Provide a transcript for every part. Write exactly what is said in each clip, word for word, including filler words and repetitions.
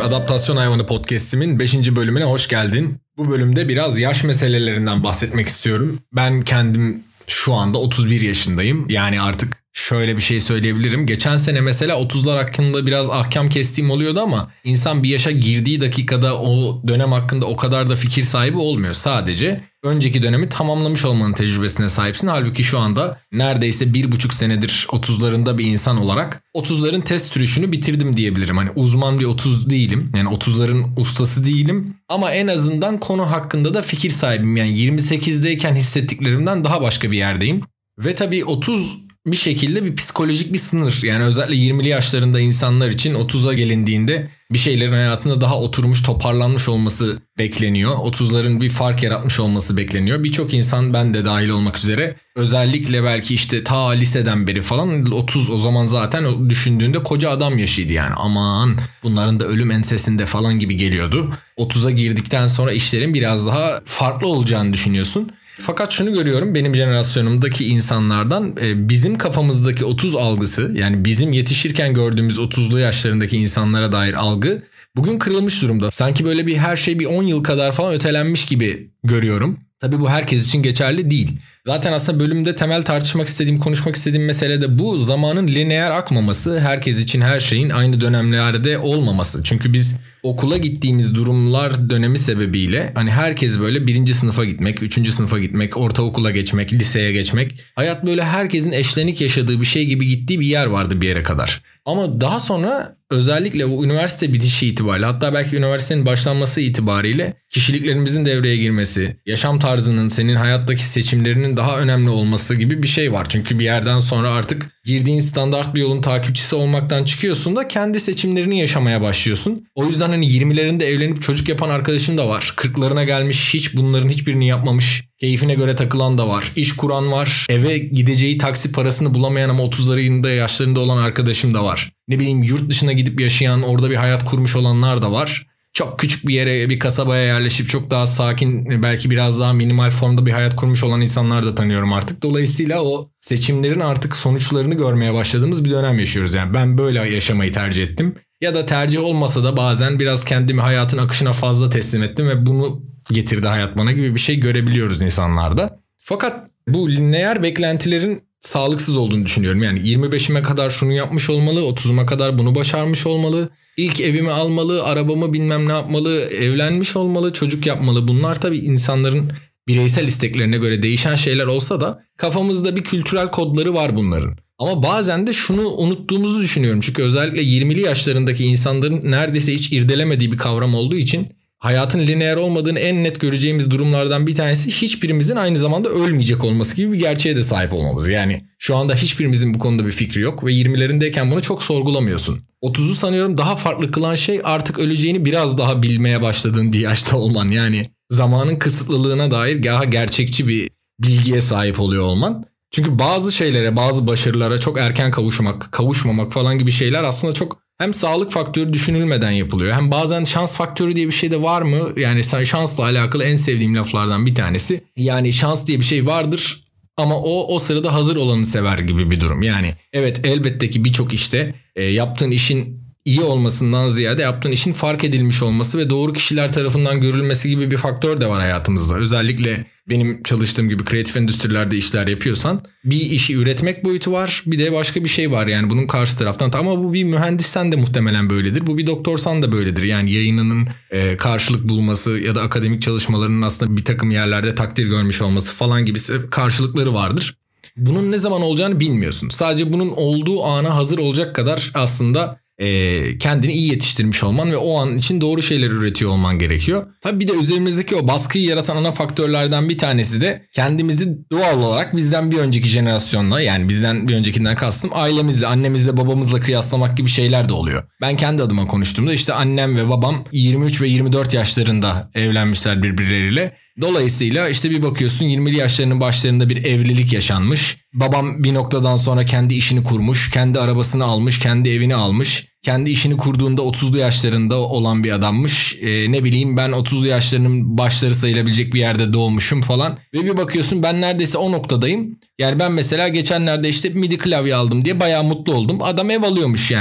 Adaptasyon Hayvanı Podcast'imin beşinci bölümüne hoş geldin. Bu bölümde biraz yaş meselelerinden bahsetmek istiyorum. Ben kendim şu anda otuz bir yaşındayım. Yani artık şöyle bir şey söyleyebilirim. Geçen sene mesela otuzlar hakkında biraz ahkam kestiğim oluyordu ama insan bir yaşa girdiği dakikada o dönem hakkında o kadar da fikir sahibi olmuyor. Sadece önceki dönemi tamamlamış olmanın tecrübesine sahipsin. Halbuki şu anda neredeyse bir buçuk senedir otuzlarında bir insan olarak otuzların test sürüşünü bitirdim diyebilirim. Hani uzman bir otuz değilim. Yani otuzların ustası değilim. Ama en azından konu hakkında da fikir sahibim. Yani yirmi sekizdeyken hissettiklerimden daha başka bir yerdeyim. Ve tabii otuz bir şekilde bir psikolojik bir sınır. Yani özellikle yirmili yaşlarında insanlar için otuza gelindiğinde bir şeylerin hayatında daha oturmuş, toparlanmış olması bekleniyor. otuzların bir fark yaratmış olması bekleniyor. Birçok insan, ben de dahil olmak üzere, özellikle belki işte ta liseden beri falan otuz o zaman zaten düşündüğünde koca adam yaşıydı yani. Aman bunların da ölüm ensesinde falan gibi geliyordu. otuza girdikten sonra işlerin biraz daha farklı olacağını düşünüyorsun. Fakat şunu görüyorum, benim jenerasyonumdaki insanlardan bizim kafamızdaki otuz algısı, yani bizim yetişirken gördüğümüz otuzlu yaşlarındaki insanlara dair algı bugün kırılmış durumda. Sanki böyle bir her şey bir on yıl kadar falan ötelenmiş gibi görüyorum. Tabii bu herkes için geçerli değil. Zaten aslında bölümde temel tartışmak istediğim, konuşmak istediğim mesele de bu. Zamanın lineer akmaması, herkes için her şeyin aynı dönemlerde olmaması. Çünkü biz okula gittiğimiz durumlar dönemi sebebiyle hani herkes böyle birinci sınıfa gitmek, üçüncü sınıfa gitmek, ortaokula geçmek, liseye geçmek. Hayat böyle herkesin eşlenik yaşadığı bir şey gibi gittiği bir yer vardı bir yere kadar. Ama daha sonra özellikle bu üniversite bitişi itibariyle, hatta belki üniversitenin başlanması itibariyle kişiliklerimizin devreye girmesi, yaşam tarzının, senin hayattaki seçimlerinin daha önemli olması gibi bir şey var. Çünkü bir yerden sonra artık girdiğin standart bir yolun takipçisi olmaktan çıkıyorsun da kendi seçimlerini yaşamaya başlıyorsun. O yüzden hani yirmilerinde evlenip çocuk yapan arkadaşım da var. kırklarına gelmiş, hiç bunların hiçbirini yapmamış, keyfine göre takılan da var. İş kuran var. Eve gideceği taksi parasını bulamayan ama otuzlarında yaşlarında olan arkadaşım da var. Ne bileyim, yurt dışına gidip yaşayan, orada bir hayat kurmuş olanlar da var. Çok küçük bir yere, bir kasabaya yerleşip çok daha sakin, belki biraz daha minimal formda bir hayat kurmuş olan insanlar da tanıyorum artık. Dolayısıyla o seçimlerin artık sonuçlarını görmeye başladığımız bir dönem yaşıyoruz. Yani ben böyle yaşamayı tercih ettim. Ya da tercih olmasa da bazen biraz kendimi hayatın akışına fazla teslim ettim ve bunu getirdi hayat bana gibi bir şey görebiliyoruz insanlarda. Fakat bu lineer beklentilerin sağlıksız olduğunu düşünüyorum. Yani yirmi beşime kadar şunu yapmış olmalı, otuzuma kadar bunu başarmış olmalı, ilk evimi almalı, arabamı bilmem ne yapmalı, evlenmiş olmalı, çocuk yapmalı. Bunlar tabii insanların bireysel isteklerine göre değişen şeyler olsa da kafamızda bir kültürel kodları var bunların. Ama bazen de şunu unuttuğumuzu düşünüyorum. Çünkü özellikle yirmili yaşlarındaki insanların neredeyse hiç irdelemediği bir kavram olduğu için hayatın lineer olmadığını en net göreceğimiz durumlardan bir tanesi hiçbirimizin aynı zamanda ölmeyecek olması gibi bir gerçeğe de sahip olmamız. Yani şu anda hiçbirimizin bu konuda bir fikri yok ve yirmilerindeyken bunu çok sorgulamıyorsun. otuzu sanıyorum daha farklı kılan şey artık öleceğini biraz daha bilmeye başladığın bir yaşta olman. Yani zamanın kısıtlılığına dair daha gerçekçi bir bilgiye sahip oluyor olman. Çünkü bazı şeylere, bazı başarılara çok erken kavuşmak, kavuşmamak falan gibi şeyler aslında çok hem sağlık faktörü düşünülmeden yapılıyor. Hem bazen şans faktörü diye bir şey de var mı? Yani şansla alakalı en sevdiğim laflardan bir tanesi. Yani şans diye bir şey vardır ama o o sırada hazır olanı sever gibi bir durum. Yani evet, elbette ki birçok işte e, yaptığın işin iyi olmasından ziyade yaptığın işin fark edilmiş olması ve doğru kişiler tarafından görülmesi gibi bir faktör de var hayatımızda. Özellikle benim çalıştığım gibi kreatif endüstrilerde işler yapıyorsan bir işi üretmek boyutu var, bir de başka bir şey var yani bunun karşı taraftan. Ama bu bir mühendissen de muhtemelen böyledir, bu bir doktorsan da böyledir. Yani yayınının e, karşılık bulması ya da akademik çalışmalarının aslında bir takım yerlerde takdir görmüş olması falan gibi karşılıkları vardır. Bunun ne zaman olacağını bilmiyorsun. Sadece bunun olduğu ana hazır olacak kadar aslında E, kendini iyi yetiştirmiş olman ve o an için doğru şeyler üretiyor olman gerekiyor. Tabii bir de üzerimizdeki o baskıyı yaratan ana faktörlerden bir tanesi de kendimizi doğal olarak bizden bir önceki jenerasyonla, yani bizden bir öncekinden kastım ailemizle, annemizle, babamızla kıyaslamak gibi şeyler de oluyor. Ben kendi adıma konuştuğumda işte annem ve babam yirmi üç ve yirmi dört yaşlarında evlenmişler birbirleriyle. Dolayısıyla işte bir bakıyorsun yirmili yaşlarının başlarında bir evlilik yaşanmış. Babam bir noktadan sonra kendi işini kurmuş, kendi arabasını almış, kendi evini almış. Kendi işini kurduğunda otuzlu yaşlarında olan bir adammış. Ee, ne bileyim, ben otuzlu yaşlarının başları sayılabilecek bir yerde doğmuşum falan. Ve bir bakıyorsun ben neredeyse o noktadayım. Yani ben mesela geçenlerde işte midi klavye aldım diye bayağı mutlu oldum. Adam ev alıyormuş yani.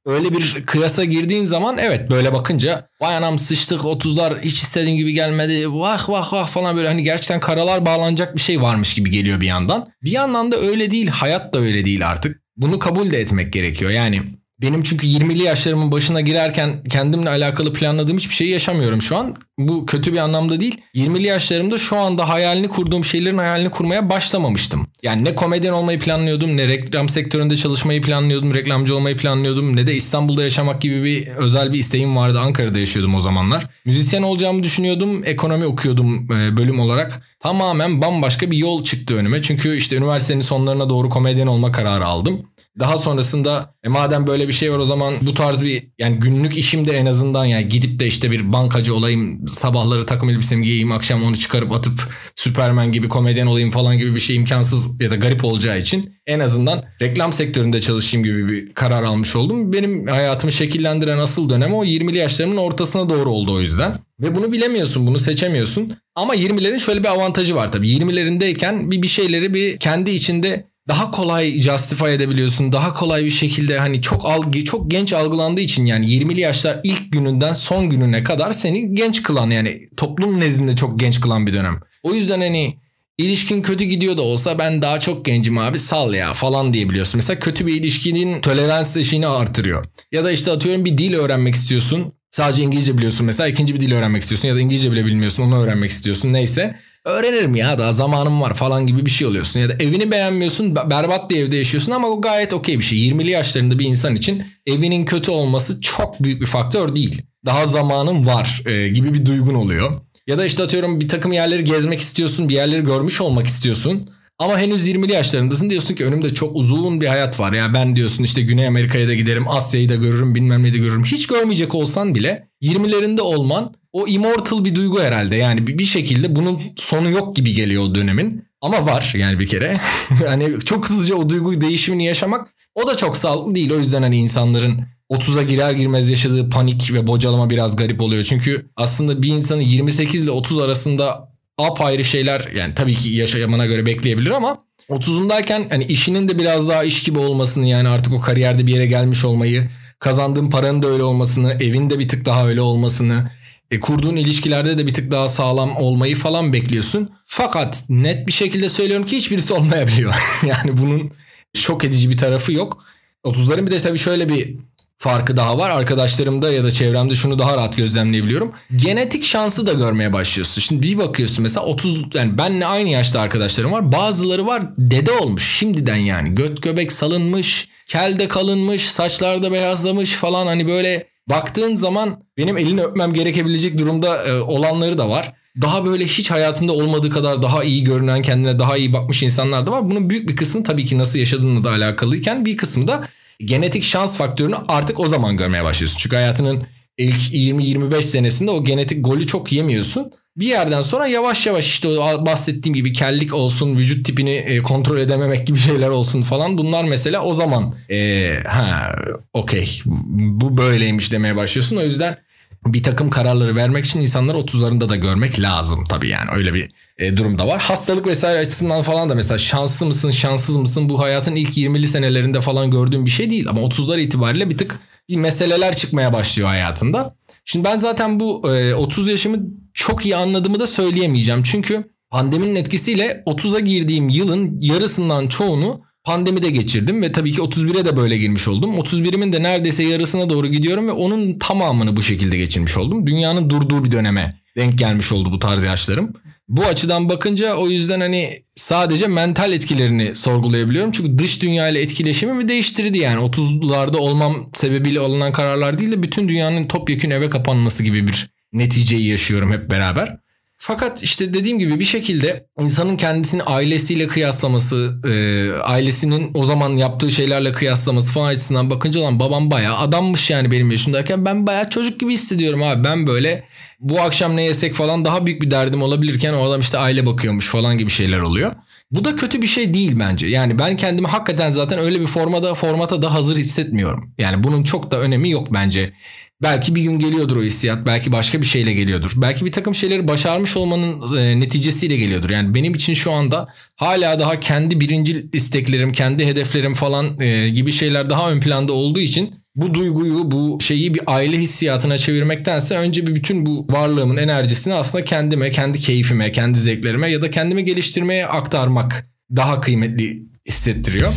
öyle bir kıyasa girdiğin zaman evet böyle bakınca vay anam sıçtık otuzlar hiç istediğim gibi gelmedi vah vah vah falan böyle hani gerçekten karalar bağlanacak bir şey varmış gibi geliyor bir yandan. Bir yandan da öyle değil, hayat da öyle değil artık. Bunu kabul de etmek gerekiyor yani. Benim çünkü yirmili yaşlarımın başına girerken kendimle alakalı planladığım hiçbir şeyi yaşamıyorum şu an. Bu kötü bir anlamda değil. yirmili yaşlarımda şu anda hayalini kurduğum şeylerin hayalini kurmaya başlamamıştım. Yani ne komedyen olmayı planlıyordum, ne reklam sektöründe çalışmayı planlıyordum, reklamcı olmayı planlıyordum, ne de İstanbul'da yaşamak gibi bir özel bir isteğim vardı. Ankara'da yaşıyordum o zamanlar. Müzisyen olacağımı düşünüyordum, ekonomi okuyordum bölüm olarak. Tamamen bambaşka bir yol çıktı önüme. Çünkü işte üniversitenin sonlarına doğru komedyen olma kararı aldım. Daha sonrasında e madem böyle bir şey var o zaman bu tarz bir yani günlük işimde en azından yani gidip de işte bir bankacı olayım, sabahları takım elbisemi giyeyim, akşam onu çıkarıp atıp Süpermen gibi komedyen olayım falan gibi bir şey imkansız ya da garip olacağı için en azından reklam sektöründe çalışayım gibi bir karar almış oldum. Benim hayatımı şekillendiren asıl dönem o yirmili yaşlarımın ortasına doğru oldu o yüzden. Ve bunu bilemiyorsun, bunu seçemiyorsun. Ama yirmilerin şöyle bir avantajı var tabii. yirmilerindeyken bir bir şeyleri bir kendi içinde daha kolay justify edebiliyorsun. Daha kolay bir şekilde hani çok algı, çok genç algılandığı için yani yirmili yaşlar ilk gününden son gününe kadar seni genç kılan yani toplum nezdinde çok genç kılan bir dönem. O yüzden hani ilişkin kötü gidiyor da olsa ben daha çok gencim abi sal ya falan diyebiliyorsun. Mesela kötü bir ilişkinin tolerans eşiğini artırıyor. Ya da işte atıyorum bir dil öğrenmek istiyorsun. Sadece İngilizce biliyorsun mesela ikinci bir dil öğrenmek istiyorsun ya da İngilizce bile bilmiyorsun onu öğrenmek istiyorsun neyse. Öğrenirim ya daha zamanım var falan gibi bir şey oluyorsun. Ya da evini beğenmiyorsun berbat bir evde yaşıyorsun ama o gayet okey bir şey. yirmili yaşlarında bir insan için evinin kötü olması çok büyük bir faktör değil. Daha zamanım var e, gibi bir duygun oluyor. Ya da işte atıyorum bir takım yerleri gezmek istiyorsun bir yerleri görmüş olmak istiyorsun. Ama henüz yirmili yaşlarındasın diyorsun ki önümde çok uzun bir hayat var. Ya ben diyorsun işte Güney Amerika'ya da giderim Asya'yı da görürüm bilmem ne de görürüm. Hiç görmeyecek olsan bile yirmilerinde olman o immortal bir duygu herhalde. Yani bir şekilde bunun sonu yok gibi geliyor o dönemin. Ama var yani bir kere. Hani çok hızlıca o duygu değişimini yaşamak o da çok sağlıklı değil. O yüzden hani insanların otuza girer girmez yaşadığı panik ve bocalama biraz garip oluyor. Çünkü aslında bir insanın yirmi sekiz ile otuz arasında apayrı şeyler yani tabii ki yaşamana göre bekleyebilir ama otuzundayken hani işinin de biraz daha iş gibi olmasını yani artık o kariyerde bir yere gelmiş olmayı, kazandığın paranın da öyle olmasını, evin de bir tık daha öyle olmasını, e, kurduğun ilişkilerde de bir tık daha sağlam olmayı falan bekliyorsun. Fakat net bir şekilde söylüyorum ki hiçbirisi olmayabiliyor. Yani bunun şok edici bir tarafı yok. otuzların bir de tabii şöyle bir farkı daha var. Arkadaşlarımda ya da çevremde şunu daha rahat gözlemleyebiliyorum. Genetik şansı da görmeye başlıyorsun. Şimdi bir bakıyorsun mesela otuz yani benle aynı yaşta arkadaşlarım var. Bazıları var dede olmuş şimdiden yani. Göt göbek salınmış, kelde kalınmış, saçlarda beyazlamış falan hani böyle baktığın zaman benim elini öpmem gerekebilecek durumda e, olanları da var. Daha böyle hiç hayatında olmadığı kadar daha iyi görünen kendine daha iyi bakmış insanlar da var. Bunun büyük bir kısmı tabii ki nasıl yaşadığınla da alakalıyken bir kısmı da genetik şans faktörünü artık o zaman görmeye başlıyorsun. Çünkü hayatının ilk yirmi yirmi beş senesinde o genetik golü çok yemiyorsun. Bir yerden sonra yavaş yavaş işte o bahsettiğim gibi kellik olsun, vücut tipini kontrol edememek gibi şeyler olsun falan. Bunlar mesela o zaman ee, ha okey bu böyleymiş demeye başlıyorsun. O yüzden bir takım kararları vermek için insanları otuzlarında da görmek lazım tabii yani öyle bir e, durum da var. Hastalık vesaire açısından falan da mesela şanslı mısın şanssız mısın bu hayatın ilk yirmili senelerinde falan gördüğüm bir şey değil. Ama otuzlar itibariyle bir tık bir meseleler çıkmaya başlıyor hayatında. Şimdi ben zaten bu e, otuz yaşımı çok iyi anladığımı da söyleyemeyeceğim. Çünkü pandeminin etkisiyle otuza girdiğim yılın yarısından çoğunu pandemide geçirdim ve tabii ki otuz bire de böyle girmiş oldum. otuz birimin de neredeyse yarısına doğru gidiyorum ve onun tamamını bu şekilde geçirmiş oldum. Dünyanın durduğu bir döneme denk gelmiş oldu bu tarz yaşlarım. Bu açıdan bakınca o yüzden hani sadece mental etkilerini sorgulayabiliyorum. Çünkü dış dünyayla etkileşimimi değiştirdi yani. otuzlarda olmam sebebiyle alınan kararlar değil de bütün dünyanın topyekün eve kapanması gibi bir neticeyi yaşıyorum hep beraber. Fakat işte dediğim gibi bir şekilde insanın kendisini ailesiyle kıyaslaması, e, ailesinin o zaman yaptığı şeylerle kıyaslaması falan açısından bakınca lan babam bayağı adammış yani benim yaşımdayken ben bayağı çocuk gibi hissediyorum abi. Ben böyle bu akşam ne yesek falan daha büyük bir derdim olabilirken o adam işte aile bakıyormuş falan gibi şeyler oluyor. Bu da kötü bir şey değil bence. Yani ben kendimi hakikaten zaten öyle bir formada formata da hazır hissetmiyorum. Yani bunun çok da önemi yok bence. Belki bir gün geliyordur o hissiyat. Belki başka bir şeyle geliyordur. Belki bir takım şeyleri başarmış olmanın e, neticesiyle geliyordur. Yani benim için şu anda hala daha kendi birincil isteklerim, kendi hedeflerim falan e, gibi şeyler daha ön planda olduğu için bu duyguyu, bu şeyi bir aile hissiyatına çevirmektense önce bir bütün bu varlığımın enerjisini aslında kendime, kendi keyfime, kendi zevklerime ya da kendimi geliştirmeye aktarmak daha kıymetli hissettiriyor.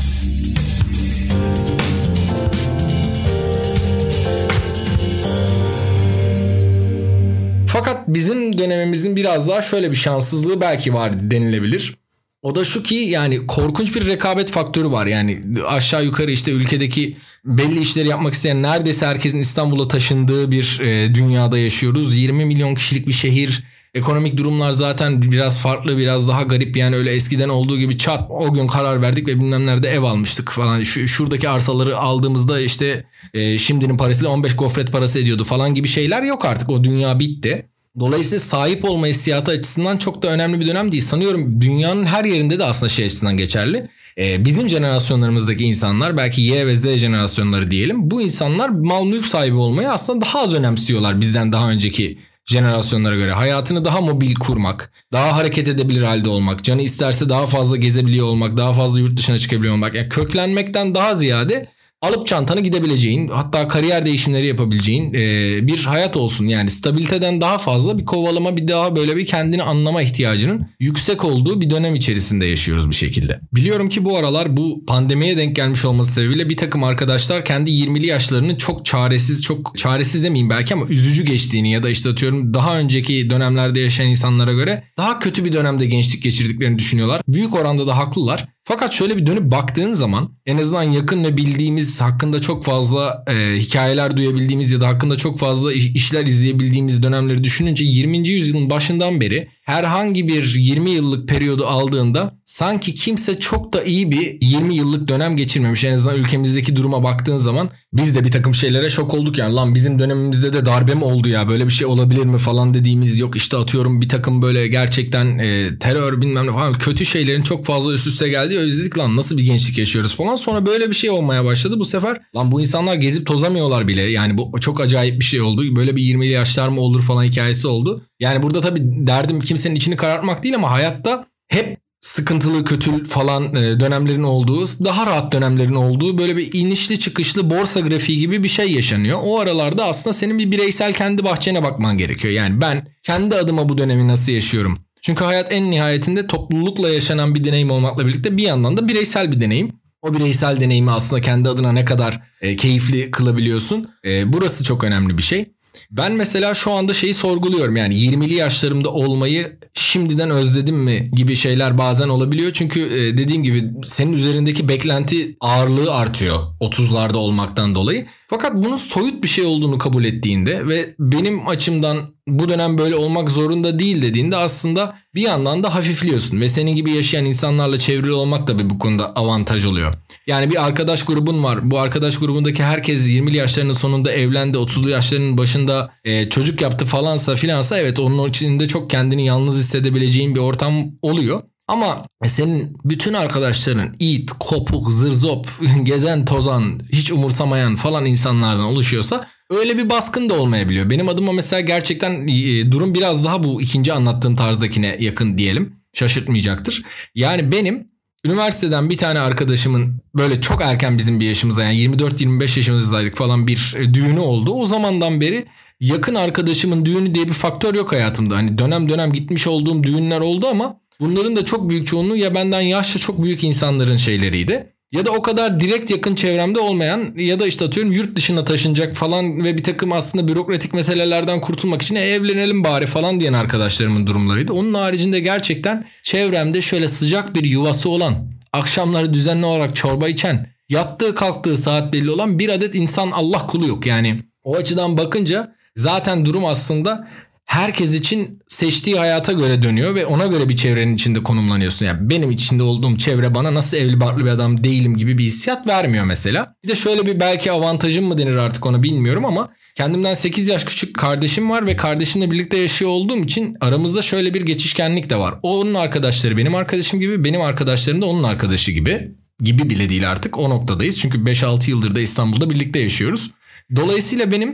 Fakat bizim dönemimizin biraz daha şöyle bir şanssızlığı belki var denilebilir. O da şu ki yani korkunç bir rekabet faktörü var. Yani aşağı yukarı işte ülkedeki belli işleri yapmak isteyen neredeyse herkesin İstanbul'a taşındığı bir e, dünyada yaşıyoruz. yirmi milyon kişilik bir şehir. Ekonomik durumlar zaten biraz farklı, biraz daha garip. Yani öyle eskiden olduğu gibi çat o gün karar verdik ve bilmem nerede ev almıştık falan. Şu, şuradaki arsaları aldığımızda işte e, şimdinin parasıyla on beş gofret parası ediyordu falan gibi şeyler yok artık. O dünya bitti. Dolayısıyla sahip olma hissiyatı açısından çok da önemli bir dönem değil. Sanıyorum dünyanın her yerinde de aslında şey açısından geçerli. Ee, bizim jenerasyonlarımızdaki insanlar, belki Y ve Z jenerasyonları diyelim. Bu insanlar mal mülk sahibi olmayı aslında daha az önemsiyorlar bizden daha önceki jenerasyonlara göre. Hayatını daha mobil kurmak, daha hareket edebilir halde olmak, canı isterse daha fazla gezebiliyor olmak, daha fazla yurt dışına çıkabiliyor olmak. Yani köklenmekten daha ziyade alıp çantanı gidebileceğin, hatta kariyer değişimleri yapabileceğin e, bir hayat olsun. Yani stabiliteden daha fazla bir kovalama, bir daha böyle bir kendini anlama ihtiyacının yüksek olduğu bir dönem içerisinde yaşıyoruz bir şekilde. Biliyorum ki bu aralar bu pandemiye denk gelmiş olması sebebiyle bir takım arkadaşlar kendi yirmili yaşlarını çok çaresiz, çok çaresiz demeyeyim belki ama üzücü geçtiğini ya da işte atıyorum daha önceki dönemlerde yaşayan insanlara göre daha kötü bir dönemde gençlik geçirdiklerini düşünüyorlar. Büyük oranda da haklılar. Fakat şöyle bir dönüp baktığın zaman en azından yakın ve bildiğimiz, hakkında çok fazla e, hikayeler duyabildiğimiz ya da hakkında çok fazla iş, işler izleyebildiğimiz dönemleri düşününce yirminci yüzyılın başından beri herhangi bir yirmi yıllık periyodu aldığında sanki kimse çok da iyi bir yirmi yıllık dönem geçirmemiş. En azından ülkemizdeki duruma baktığın zaman biz de bir takım şeylere şok olduk yani. Lan bizim dönemimizde de darbe mi oldu ya, böyle bir şey olabilir mi falan dediğimiz, yok işte atıyorum bir takım böyle gerçekten e, terör bilmem ne falan kötü şeylerin çok fazla üst üste geldiği özledik, lan nasıl bir gençlik yaşıyoruz falan. Sonra böyle bir şey olmaya başladı bu sefer. Lan bu insanlar gezip tozamıyorlar bile. Yani bu çok acayip bir şey oldu. Böyle bir yirmili yaşlar mı olur falan hikayesi oldu. Yani burada tabii derdim kimsenin içini karartmak değil ama hayatta hep sıkıntılı, kötü falan dönemlerin olduğu, daha rahat dönemlerin olduğu böyle bir inişli çıkışlı borsa grafiği gibi bir şey yaşanıyor. O aralarda aslında senin bir bireysel kendi bahçene bakman gerekiyor. Yani ben kendi adıma bu dönemi nasıl yaşıyorum? Çünkü hayat en nihayetinde toplulukla yaşanan bir deneyim olmakla birlikte bir yandan da bireysel bir deneyim. O bireysel deneyimi aslında kendi adına ne kadar e, keyifli kılabiliyorsun? E, burası çok önemli bir şey. Ben mesela şu anda şeyi sorguluyorum, yani yirmili yaşlarımda olmayı şimdiden özledim mi gibi şeyler bazen olabiliyor. Çünkü e, dediğim gibi senin üzerindeki beklenti ağırlığı artıyor otuzlarda olmaktan dolayı. Fakat bunun soyut bir şey olduğunu kabul ettiğinde ve benim açımdan bu dönem böyle olmak zorunda değil dediğinde aslında bir yandan da hafifliyorsun. Ve senin gibi yaşayan insanlarla çevrili olmak da bu konuda avantaj oluyor. Yani bir arkadaş grubun var. Bu arkadaş grubundaki herkes yirmili yaşlarının sonunda evlendi, otuzlu yaşlarının başında e, çocuk yaptı falansa filansa, evet onun içinde çok kendini yalnız hissedebileceğin bir ortam oluyor. Ama senin bütün arkadaşların it, kopuk, zırzop, gezen, tozan, hiç umursamayan falan insanlardan oluşuyorsa öyle bir baskın da olmayabiliyor. Benim adıma mesela gerçekten e, durum biraz daha bu ikinci anlattığım tarzdakine yakın diyelim. Şaşırtmayacaktır. Yani benim üniversiteden bir tane arkadaşımın böyle çok erken bizim bir yaşımıza, yani yirmi dört yirmi beş yaşımızdaydık falan, bir düğünü oldu. O zamandan beri yakın arkadaşımın düğünü diye bir faktör yok hayatımda. Hani dönem dönem gitmiş olduğum düğünler oldu ama bunların da çok büyük çoğunluğu ya benden yaşça çok büyük insanların şeyleriydi. Ya da o kadar direkt yakın çevremde olmayan ya da işte atıyorum yurt dışına taşınacak falan ve bir takım aslında bürokratik meselelerden kurtulmak için evlenelim bari falan diyen arkadaşlarımın durumlarıydı. Onun haricinde gerçekten çevremde şöyle sıcak bir yuvası olan, akşamları düzenli olarak çorba içen, yattığı kalktığı saat belli olan bir adet insan, Allah kulu yok. Yani o açıdan bakınca zaten durum aslında herkes için seçtiği hayata göre dönüyor ve ona göre bir çevrenin içinde konumlanıyorsun. Yani benim içinde olduğum çevre bana nasıl evli barklı bir adam değilim gibi bir hissiyat vermiyor mesela. Bir de şöyle bir belki avantajım mı denir artık onu bilmiyorum ama kendimden sekiz yaş küçük kardeşim var ve kardeşimle birlikte yaşıyor olduğum için aramızda şöyle bir geçişkenlik de var. Onun arkadaşları benim arkadaşım gibi, benim arkadaşlarım da onun arkadaşı gibi. Gibi bile değil artık, o noktadayız. Çünkü beş altı yıldır da İstanbul'da birlikte yaşıyoruz. Dolayısıyla benim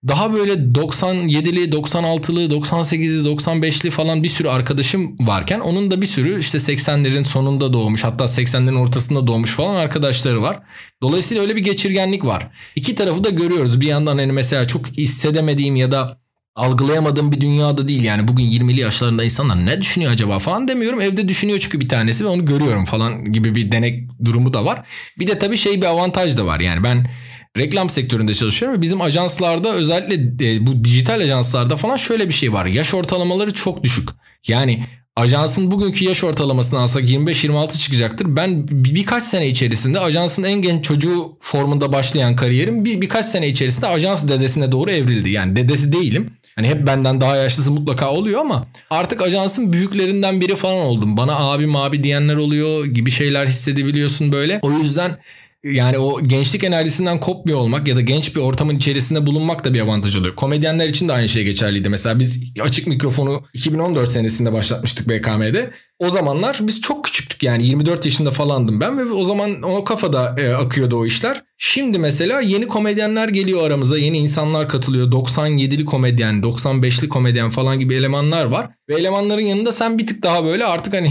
daha böyle doksan yedili, doksan altılı, doksan sekizli, doksan beşli falan bir sürü arkadaşım varken onun da bir sürü işte seksenlerin sonunda doğmuş, hatta seksenlerin ortasında doğmuş falan arkadaşları var. Dolayısıyla öyle bir geçirgenlik var. İki tarafı da görüyoruz. Bir yandan hani mesela çok hissedemediğim ya da algılayamadığım bir dünyada değil. Yani bugün yirmili yaşlarında insanlar ne düşünüyor acaba falan demiyorum. Evde düşünüyor çünkü bir tanesi ve onu görüyorum falan gibi bir denek durumu da var. Bir de tabii şey bir avantaj da var. Yani ben reklam sektöründe çalışıyorum ve bizim ajanslarda özellikle bu dijital ajanslarda falan şöyle bir şey var. Yaş ortalamaları çok düşük. Yani ajansın bugünkü yaş ortalamasını alsak yirmi beş yirmi altı çıkacaktır. Ben birkaç sene içerisinde ajansın en genç çocuğu formunda başlayan kariyerim bir birkaç sene içerisinde ajans dedesine doğru evrildi. Yani dedesi değilim. Hani hep benden daha yaşlısı mutlaka oluyor ama artık ajansın büyüklerinden biri falan oldum. Bana abim abi diyenler oluyor gibi şeyler hissedebiliyorsun böyle. O yüzden yani o gençlik enerjisinden kopmuyor olmak ya da genç bir ortamın içerisinde bulunmak da bir avantaj oluyor. Komedyenler için de aynı şey geçerliydi. Mesela biz açık mikrofonu iki bin on dört senesinde başlatmıştık B K M'de. O zamanlar biz çok küçüktük, yani yirmi dört yaşında falandım ben ve o zaman o kafada e, akıyordu o işler. Şimdi mesela yeni komedyenler geliyor aramıza, yeni insanlar katılıyor. doksan yedili komedyen, doksan beşli komedyen falan gibi elemanlar var. Ve elemanların yanında sen bir tık daha böyle artık hani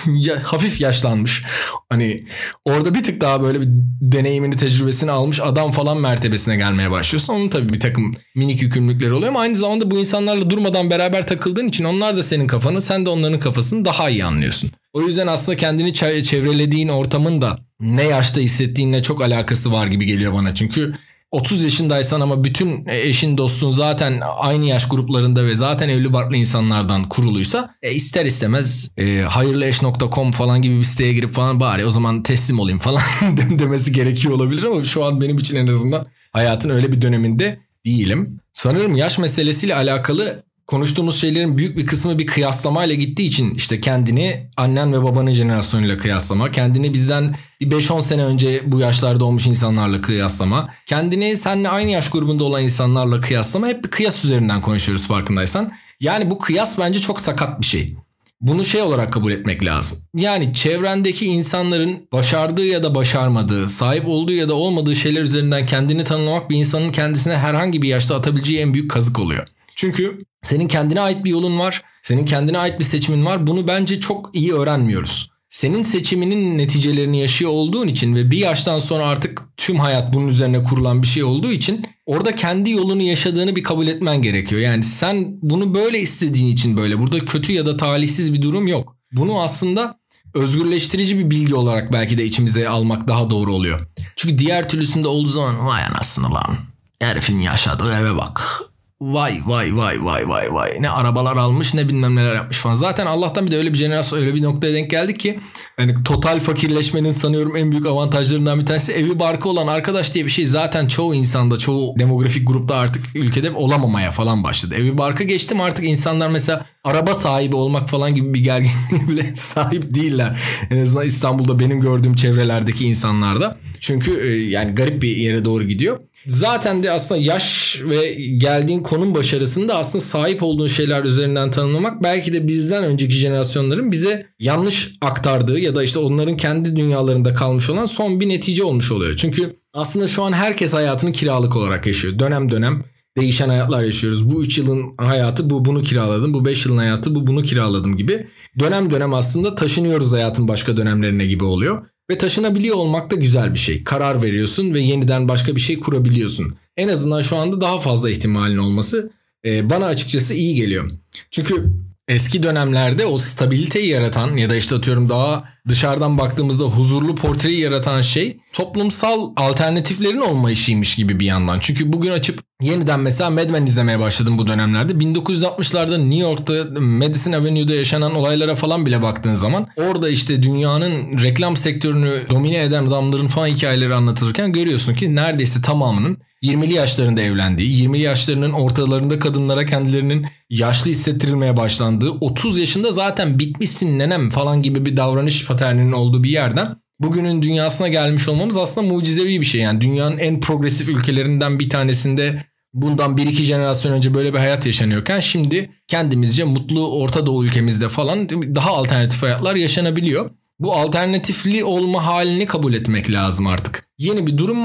hafif yaşlanmış. Hani orada bir tık daha böyle bir deneyimini, tecrübesini almış adam falan mertebesine gelmeye başlıyorsun. Onun tabii bir takım minik yükümlülükleri oluyor ama aynı zamanda bu insanlarla durmadan beraber takıldığın için onlar da senin kafanı, sen de onların kafasını daha iyi anlıyorsun. O yüzden aslında kendini çevrelediğin ortamın da ne yaşta hissettiğinle çok alakası var gibi geliyor bana. Çünkü otuz yaşındaysan ama bütün eşin dostun zaten aynı yaş gruplarında ve zaten evli barklı insanlardan kuruluysa e, ister istemez e, hayırlıeş nokta com falan gibi bir siteye girip falan bari o zaman teslim olayım falan demesi gerekiyor olabilir ama şu an benim için en azından hayatın öyle bir döneminde değilim. Sanırım yaş meselesiyle alakalı konuştuğumuz şeylerin büyük bir kısmı bir kıyaslamayla gittiği için işte kendini annen ve babanın jenerasyonuyla kıyaslama, kendini bizden bir beş on sene önce bu yaşlarda olmuş insanlarla kıyaslama, kendini seninle aynı yaş grubunda olan insanlarla kıyaslama, hep bir kıyas üzerinden konuşuyoruz farkındaysan. Yani bu kıyas bence çok sakat bir şey. Bunu şey olarak kabul etmek lazım. Yani çevrendeki insanların başardığı ya da başarmadığı, sahip olduğu ya da olmadığı şeyler üzerinden kendini tanımlamak bir insanın kendisine herhangi bir yaşta atabileceği en büyük kazık oluyor. Çünkü senin kendine ait bir yolun var, senin kendine ait bir seçimin var. Bunu bence çok iyi öğrenmiyoruz. Senin seçiminin neticelerini yaşıyor olduğun için ve bir yaştan sonra artık tüm hayat bunun üzerine kurulan bir şey olduğu için orada kendi yolunu yaşadığını bir kabul etmen gerekiyor. Yani sen bunu böyle istediğin için böyle. Burada kötü ya da talihsiz bir durum yok. Bunu aslında özgürleştirici bir bilgi olarak belki de içimize almak daha doğru oluyor. Çünkü diğer türlüsünde olduğu zaman vay anasını lan, herifin yaşadığı eve bak. Vay vay vay vay vay vay. Ne arabalar almış, ne bilmem neler yapmış falan. Zaten Allah'tan bir de öyle bir jenerasyon, öyle bir noktaya denk geldik ki hani total fakirleşmenin sanıyorum en büyük avantajlarından bir tanesi evi barkı olan arkadaş diye bir şey zaten çoğu insanda, çoğu demografik grupta artık ülkede olamamaya falan başladı. Evi barkı geçtim, artık insanlar mesela araba sahibi olmak falan gibi bir gerginliğe bile sahip değiller. En azından İstanbul'da benim gördüğüm çevrelerdeki insanlarda. Çünkü yani garip bir yere doğru gidiyor. Zaten de aslında yaş ve geldiğin konum başarısını da aslında sahip olduğun şeyler üzerinden tanımlamak belki de bizden önceki jenerasyonların bize yanlış aktardığı ya da işte onların kendi dünyalarında kalmış olan son bir netice olmuş oluyor. Çünkü aslında şu an herkes hayatını kiralık olarak yaşıyor. Dönem dönem değişen hayatlar yaşıyoruz. Bu üç yılın hayatı bu bunu kiraladım. Bu beş yılın hayatı bu bunu kiraladım gibi. Dönem dönem aslında taşınıyoruz hayatın başka dönemlerine gibi oluyor. Ve taşınabiliyor olmak da güzel bir şey. Karar veriyorsun ve yeniden başka bir şey kurabiliyorsun. En azından şu anda daha fazla ihtimalin olması e, bana açıkçası iyi geliyor. Çünkü eski dönemlerde o stabiliteyi yaratan ya da işte atıyorum daha dışarıdan baktığımızda huzurlu portreyi yaratan şey toplumsal alternatiflerin olmayışıymış gibi bir yandan. Çünkü bugün açıp yeniden mesela Mad Men izlemeye başladım bu dönemlerde. bin dokuz yüz altmışlarda New York'ta Madison Avenue'da yaşanan olaylara falan bile baktığın zaman orada işte dünyanın reklam sektörünü domine eden adamların falan hikayeleri anlatılırken görüyorsun ki neredeyse tamamının yirmili yaşlarında evlendiği, yirmili yaşlarının ortalarında kadınlara kendilerinin yaşlı hissettirilmeye başlandığı, otuz yaşında zaten bitmişsin nenem falan gibi bir davranış paterninin olduğu bir yerden bugünün dünyasına gelmiş olmamız aslında mucizevi bir şey. Yani dünyanın en progresif ülkelerinden bir tanesinde bundan bir iki jenerasyon önce böyle bir hayat yaşanıyorken şimdi kendimizce mutlu Orta Doğu ülkemizde falan daha alternatif hayatlar yaşanabiliyor. Bu alternatifli olma halini kabul etmek lazım artık. Yeni bir durum var.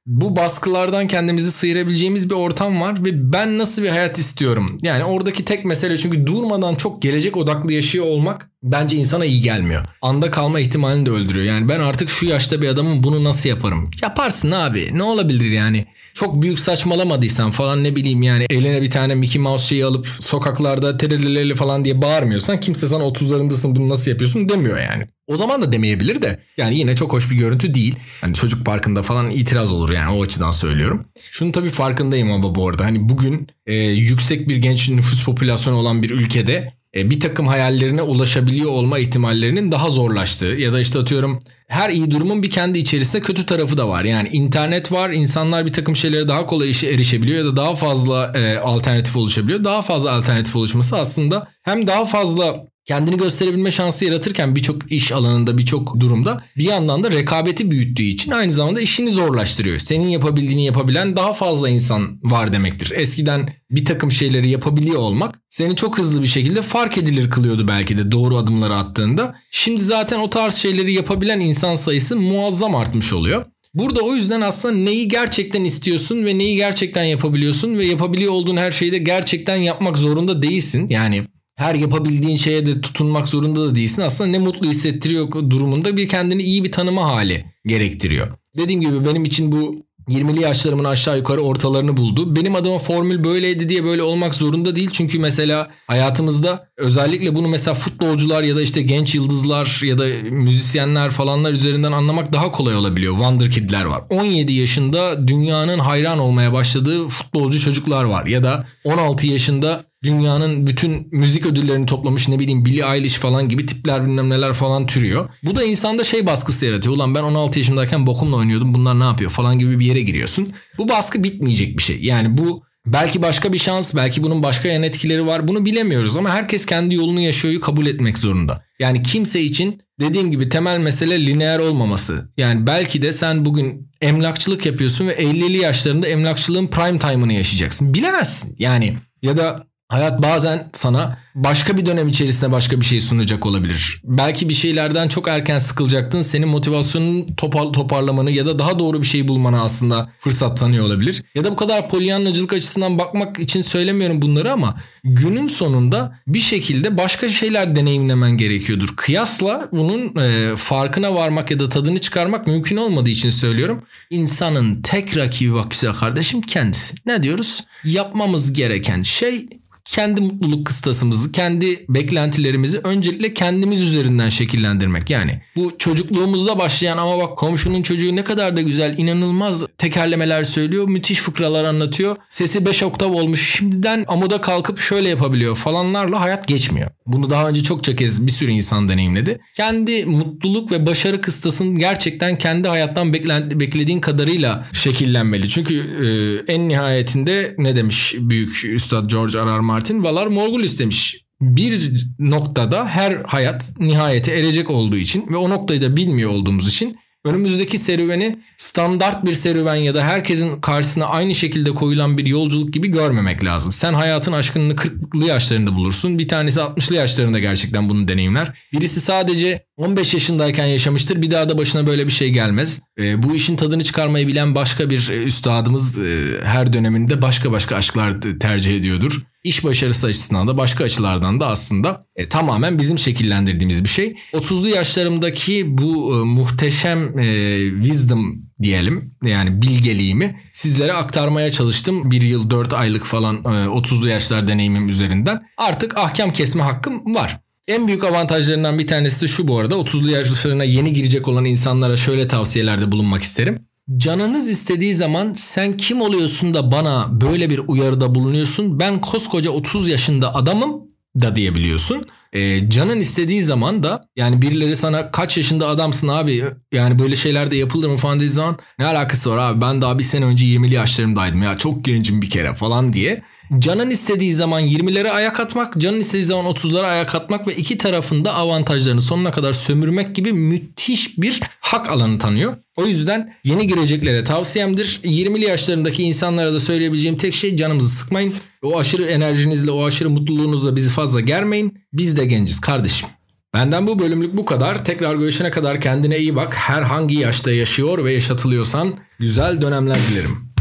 bu baskılardan kendimizi sıyırabileceğimiz bir ortam var ve ben nasıl bir hayat istiyorum? Yani oradaki tek mesele, çünkü durmadan çok gelecek odaklı yaşıyor olmak bence insana iyi gelmiyor. Anda kalma ihtimalini de öldürüyor. Yani ben artık şu yaşta bir adamım, bunu nasıl yaparım? Yaparsın abi, ne olabilir yani? Çok büyük saçmalamadıysan falan, ne bileyim yani, eline bir tane Mickey Mouse şeyi alıp sokaklarda terelelele falan diye bağırmıyorsan kimse sana otuzlarındasın bunu nasıl yapıyorsun demiyor yani. O zaman da demeyebilir de yani yine çok hoş bir görüntü değil. Hani çocuk parkında falan itiraz olur yani, o açıdan söylüyorum. Şunu tabii farkındayım ama bu arada hani bugün e, yüksek bir genç nüfus popülasyonu olan bir ülkede e, bir takım hayallerine ulaşabiliyor olma ihtimallerinin daha zorlaştığı ya da işte atıyorum her iyi durumun bir kendi içerisinde kötü tarafı da var. Yani internet var, insanlar bir takım şeylere daha kolay erişebiliyor ya da daha fazla e, alternatif oluşabiliyor. Daha fazla alternatif oluşması aslında hem daha fazla kendini gösterebilme şansı yaratırken birçok iş alanında, birçok durumda bir yandan da rekabeti büyüttüğü için aynı zamanda işini zorlaştırıyor. Senin yapabildiğini yapabilen daha fazla insan var demektir. Eskiden bir takım şeyleri yapabiliyor olmak seni çok hızlı bir şekilde fark edilir kılıyordu belki de doğru adımları attığında. Şimdi zaten o tarz şeyleri yapabilen insan sayısı muazzam artmış oluyor. Burada o yüzden aslında neyi gerçekten istiyorsun ve neyi gerçekten yapabiliyorsun ve yapabiliyor olduğun her şeyi de gerçekten yapmak zorunda değilsin. Yani her yapabildiğin şeye de tutunmak zorunda da değilsin. Aslında ne mutlu hissettiriyor durumunda bir kendini iyi bir tanıma hali gerektiriyor. Dediğim gibi benim için bu yirmili yaşlarımın aşağı yukarı ortalarını buldu. Benim adıma formül böyleydi diye böyle olmak zorunda değil. Çünkü mesela hayatımızda özellikle bunu mesela futbolcular ya da işte genç yıldızlar ya da müzisyenler falanlar üzerinden anlamak daha kolay olabiliyor. Wonderkid'ler var. on yedi yaşında dünyanın hayran olmaya başladığı futbolcu çocuklar var. Ya da on altı yaşında dünyanın bütün müzik ödüllerini toplamış, ne bileyim Billie Eilish falan gibi tipler bilmem neler falan türüyor. Bu da insanda şey baskısı yaratıyor. Ulan ben on altı yaşındayken bokumla oynuyordum, bunlar ne yapıyor falan gibi bir yere giriyorsun. Bu baskı bitmeyecek bir şey. Yani bu belki başka bir şans, belki bunun başka yan etkileri var, bunu bilemiyoruz ama herkes kendi yolunu yaşıyor'yu kabul etmek zorunda. Yani kimse için dediğim gibi temel mesele lineer olmaması. Yani belki de sen bugün emlakçılık yapıyorsun ve ellili yaşlarında emlakçılığın prime time'ını yaşayacaksın. Bilemezsin yani, ya da hayat bazen sana başka bir dönem içerisinde başka bir şey sunacak olabilir. Belki bir şeylerden çok erken sıkılacaktın. Senin motivasyonunu topar- toparlamanı ya da daha doğru bir şey bulmanı aslında fırsat tanıyor olabilir. Ya da bu kadar polyanlacılık açısından bakmak için söylemiyorum bunları ama günün sonunda bir şekilde başka şeyler deneyimlemen gerekiyordur. Kıyasla bunun e, farkına varmak ya da tadını çıkarmak mümkün olmadığı için söylüyorum. İnsanın tek rakibi bak güzel kardeşim kendisi. Ne diyoruz? Yapmamız gereken şey kendi mutluluk kıstasımızı, kendi beklentilerimizi öncelikle kendimiz üzerinden şekillendirmek. Yani bu çocukluğumuzda başlayan ama bak komşunun çocuğu ne kadar da güzel, inanılmaz tekerlemeler söylüyor, müthiş fıkralar anlatıyor, sesi beş oktav olmuş, şimdiden amuda kalkıp şöyle yapabiliyor falanlarla hayat geçmiyor. Bunu daha önce çokça kez bir sürü insan deneyimledi. Kendi mutluluk ve başarı kıstasın gerçekten kendi hayattan beklediğin kadarıyla şekillenmeli. Çünkü e, en nihayetinde ne demiş büyük üstad George R. R. Martin? Valar morgulis demiş. Bir noktada her hayat nihayete erecek olduğu için ve o noktayı da bilmiyor olduğumuz için önümüzdeki serüveni standart bir serüven ya da herkesin karşısına aynı şekilde koyulan bir yolculuk gibi görmemek lazım. Sen hayatın aşkını kırklı yaşlarında bulursun. Bir tanesi altmışlı yaşlarında gerçekten bunu deneyimler. Birisi sadece on beş yaşındayken yaşamıştır. Bir daha da başına böyle bir şey gelmez. E, bu işin tadını çıkarmayı bilen başka bir üstadımız e, her döneminde başka başka aşklar tercih ediyordur. İş başarısı açısından da başka açılardan da aslında e, tamamen bizim şekillendirdiğimiz bir şey. otuzlu yaşlarımdaki bu e, muhteşem e, wisdom diyelim, yani bilgeliğimi sizlere aktarmaya çalıştım. Bir yıl dört aylık falan e, otuzlu yaşlar deneyimim üzerinden. Artık ahkam kesme hakkım var. En büyük avantajlarından bir tanesi de şu bu arada. otuzlu yaşlarına yeni girecek olan insanlara şöyle tavsiyelerde bulunmak isterim. Canınız istediği zaman sen kim oluyorsun da bana böyle bir uyarıda bulunuyorsun? Ben koskoca otuz yaşında adamım da diyebiliyorsun. E, canın istediği zaman da yani birileri sana kaç yaşında adamsın abi, yani böyle şeyler de yapılır mı falan dediği zaman ne alakası var abi, ben daha bir sene önce yirmili yaşlarımdaydım ya, çok gencim bir kere falan diye. Canın istediği zaman yirmilere ayak atmak, canın istediği zaman otuzlara ayak atmak ve iki tarafında avantajlarını sonuna kadar sömürmek gibi müthiş bir hak alanı tanıyor. O yüzden yeni gireceklere tavsiyemdir. yirmili yaşlarındaki insanlara da söyleyebileceğim tek şey, canımızı sıkmayın. O aşırı enerjinizle, o aşırı mutluluğunuzla bizi fazla germeyin. Biz de genciz kardeşim. Benden bu bölümlük bu kadar. Tekrar görüşene kadar kendine iyi bak. Her hangi yaşta yaşıyor ve yaşatılıyorsan güzel dönemler dilerim.